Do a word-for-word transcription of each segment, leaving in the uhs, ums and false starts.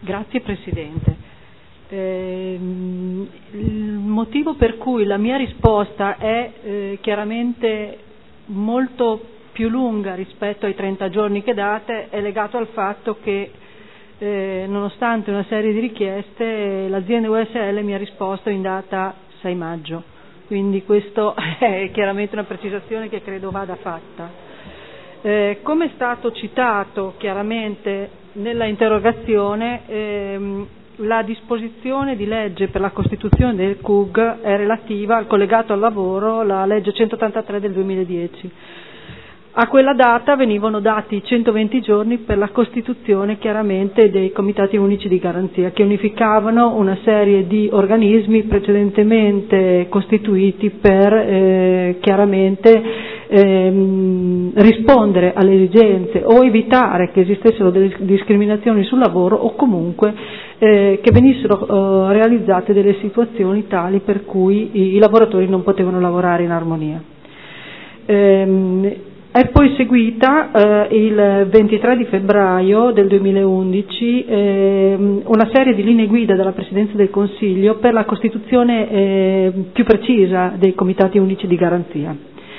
Grazie Presidente. Eh, il motivo per cui la mia risposta è eh, chiaramente molto più lunga rispetto ai trenta giorni che date è legato al fatto che eh, nonostante una serie di richieste l'azienda U S L mi ha risposto in data sei maggio, quindi questo è chiaramente una precisazione che credo vada fatta. Eh, come è stato citato chiaramente nella interrogazione, ehm, la disposizione di legge per la costituzione del C U G è relativa al collegato al lavoro, la legge centottantatré del duemiladieci. A quella data venivano dati centoventi giorni per la costituzione chiaramente dei comitati unici di garanzia che unificavano una serie di organismi precedentemente costituiti per eh, chiaramente ehm, rispondere alle esigenze o evitare che esistessero delle discriminazioni sul lavoro o comunque eh, che venissero eh, realizzate delle situazioni tali per cui i, i lavoratori non potevano lavorare in armonia. Ehm, È poi seguita eh, il ventitré di febbraio del duemilaundici eh, una serie di linee guida della Presidenza del Consiglio per la costituzione eh, più precisa dei comitati unici di garanzia.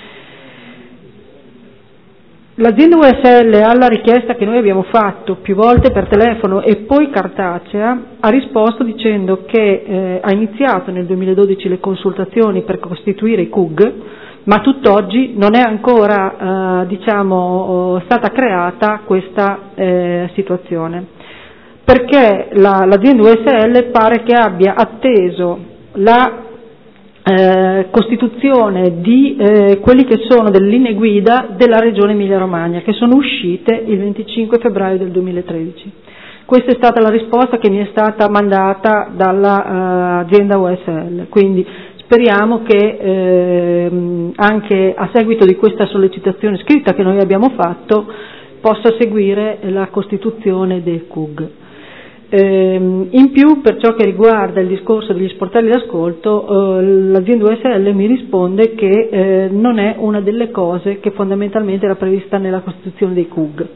L'azienda U S L alla richiesta che noi abbiamo fatto più volte per telefono e poi cartacea ha risposto dicendo che eh, ha iniziato nel duemiladodici le consultazioni per costituire i C U G, ma tutt'oggi non è ancora eh, diciamo, stata creata questa eh, situazione, perché la, l'azienda U S L pare che abbia atteso la eh, costituzione di eh, quelli che sono delle linee guida della regione Emilia-Romagna, che sono uscite il venticinque febbraio del duemilatredici. Questa è stata la risposta che mi è stata mandata dall'azienda uh, U S L, quindi speriamo che eh, anche a seguito di questa sollecitazione scritta che noi abbiamo fatto possa seguire la costituzione del C U G. Eh, in più, per ciò che riguarda il discorso degli sportelli d'ascolto, eh, l'azienda U S L mi risponde che eh, non è una delle cose che fondamentalmente era prevista nella costituzione dei C U G.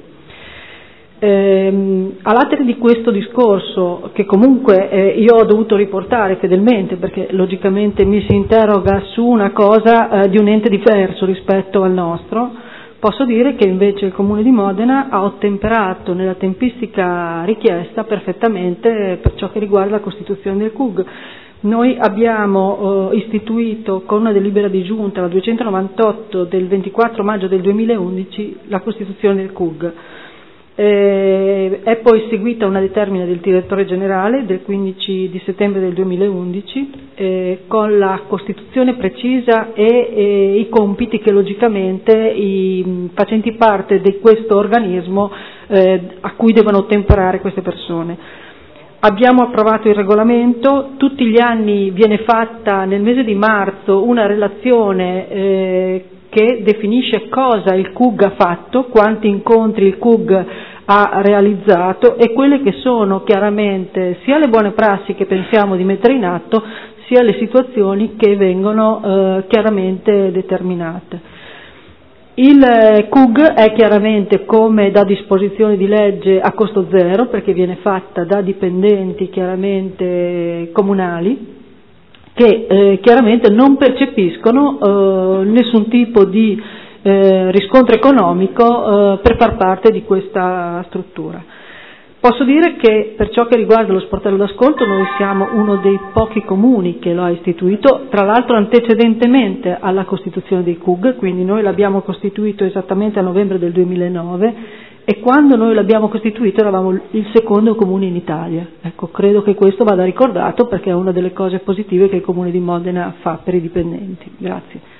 Eh, all'atere di questo discorso, che comunque eh, io ho dovuto riportare fedelmente perché logicamente mi si interroga su una cosa eh, di un ente diverso rispetto al nostro, posso dire che invece il Comune di Modena ha ottemperato nella tempistica richiesta perfettamente per ciò che riguarda la costituzione del C U G. Noi abbiamo eh, istituito con una delibera di giunta, la duecentonovantotto del ventiquattro maggio del duemilaundici, la costituzione del C U G. Eh, è poi seguita una determina del direttore generale del quindici di settembre del duemilaundici eh, con la costituzione precisa e, e i compiti che logicamente i facenti parte di questo organismo eh, a cui devono ottemperare queste persone. Abbiamo approvato il regolamento, tutti gli anni viene fatta nel mese di marzo una relazione eh, che definisce cosa il C U G ha fatto, quanti incontri il C U G ha realizzato e quelle che sono chiaramente sia le buone prassi che pensiamo di mettere in atto, sia le situazioni che vengono eh, chiaramente determinate. Il C U G è chiaramente, come da disposizione di legge, a costo zero perché viene fatta da dipendenti chiaramente comunali, che eh, chiaramente non percepiscono eh, nessun tipo di eh, riscontro economico eh, per far parte di questa struttura. Posso dire che per ciò che riguarda lo sportello d'ascolto noi siamo uno dei pochi comuni che lo ha istituito, tra l'altro antecedentemente alla costituzione dei C U G, quindi noi l'abbiamo costituito esattamente a novembre del duemilanove e quando noi l'abbiamo costituito eravamo il secondo comune in Italia. Ecco, credo che questo vada ricordato perché è una delle cose positive che il Comune di Modena fa per i dipendenti. Grazie.